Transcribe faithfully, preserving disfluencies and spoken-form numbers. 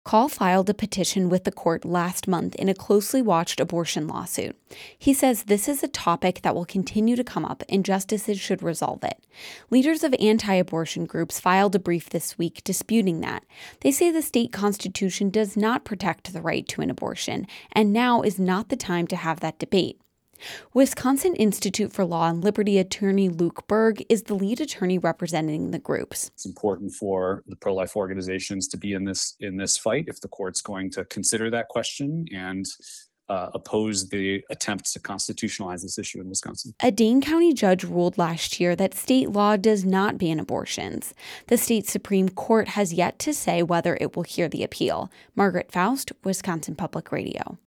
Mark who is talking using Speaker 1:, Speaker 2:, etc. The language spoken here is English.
Speaker 1: Call filed a petition with the court last month in a closely watched abortion lawsuit. He says this is a topic that will continue to come up and justices should resolve it. Leaders of anti-abortion groups filed a brief this week disputing that. They say the state constitution does not protect the right to an abortion, and now is not the time to have that debate. Wisconsin Institute for Law and Liberty attorney Luke Berg is the lead attorney representing the groups.
Speaker 2: It's important for the pro-life organizations to be in this in this fight if the court's going to consider that question and uh, oppose the attempts to constitutionalize this issue in Wisconsin.
Speaker 1: A Dane County judge ruled last year that state law does not ban abortions. The state Supreme Court has yet to say whether it will hear the appeal. Margaret Faust, Wisconsin Public Radio.